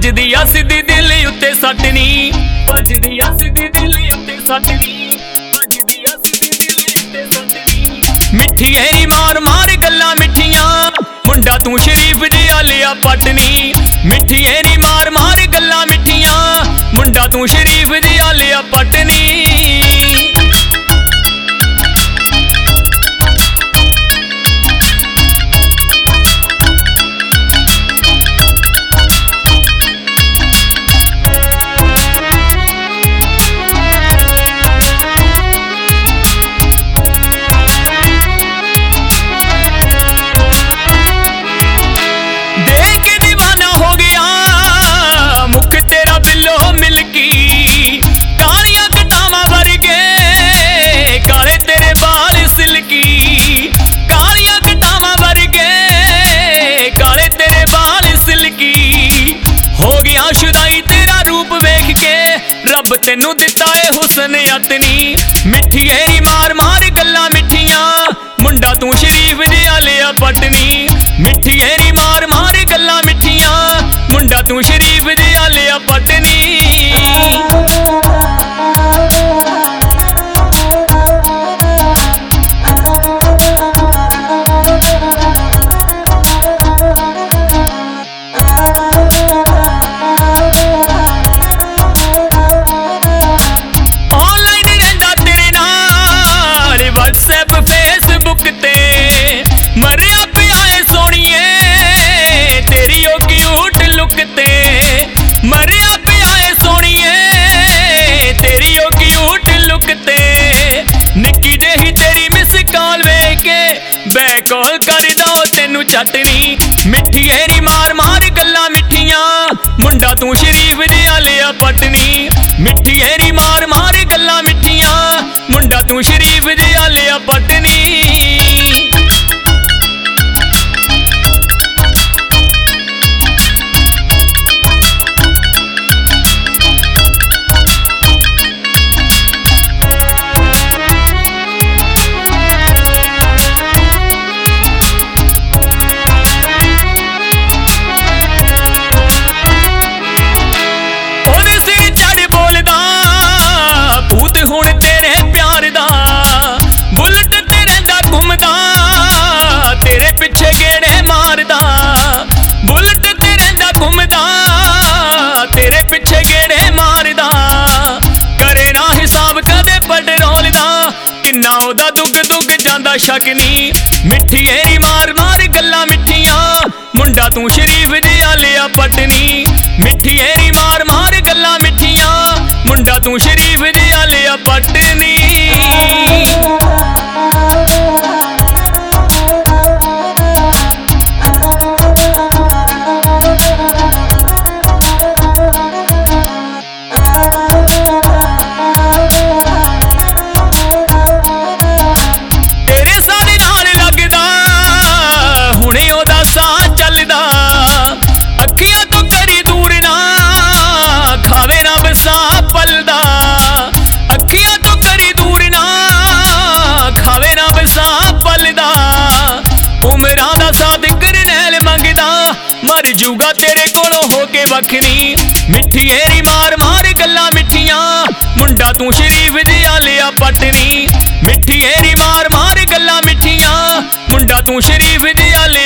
ਵੱਜਦੀ ਆ ਸਿੱਧੀ दिल उत्ते सट नी, ਵੱਜਦੀ ਆ ਸਿੱਧੀ दिल उत्ते सट नी, ਵੱਜਦੀ ਆ ਸਿੱਧੀ दिल उत्ते सट नी। मिठी एरी मार मार गल्लां मिठियां, मुंडा तू शरीफ जिहा लिया पट नी। मिठी एरी मार मार गल्लां मिठियां, मुंडा तू शरीफ जिहा लिया पट नी। रब तेनू दिता है हुसन अतनी। मिठी एरी मार मार गल्लां मिठियां, मुंडा तू शरीफ जिहा लिया पटनी। मिठी एरी मार मार गल्लां मिठियां, मुंडा तू शरीफ जिहा लिया पटनी। कॉल कर दो तेनू चटनी। मिठी एरी मार मार गल्लां मिठियां, मुंडा तू शरीफ जिहा लिया पटनी। मिठी एरी मार मार गल्लां मिठियां, मुंडा तू शरीफ जिहा लिया पटनी। हुण तेरे प्यार दा बुलट ते रहिंदा घुमदा, तेरे पिछे गेड़े मारदा। बुलट ते रहिंदा घुमदा, तेरे पिछे गेड़े मारदा। करे ना हिसाब कदे पेट्रोल दा, किन्ना ओदा दुग दुग जांदा शक नी। मिठी एरी मार मार गल्लां मिठियां, मुंडा तू शरीफ जिहा लिया पटनी। मिठी एरी मार मार गल्लां मिठियां, मुंडा तू शरीफ जिहा लिया पटनी। तेरे सारे नाल लगदा हुणे ओदा साह चलदा। अखियां तो करी दूर ना खावे ना बसा पलदा। अखियां तो करी दूर ना खावे ना बसा पलदा। उमरां दा साथ करनैल मंगदा, मर जूगा तेरे कोलों होके वखनी। मिठी एरी मार मार गल्लां मिठियां, मुंडा तू शरीफ जिहा लिया पटनी। मिठी एरी मार मार गल्लां मिठियां, मुंडा तू शरीफ जिहा लिया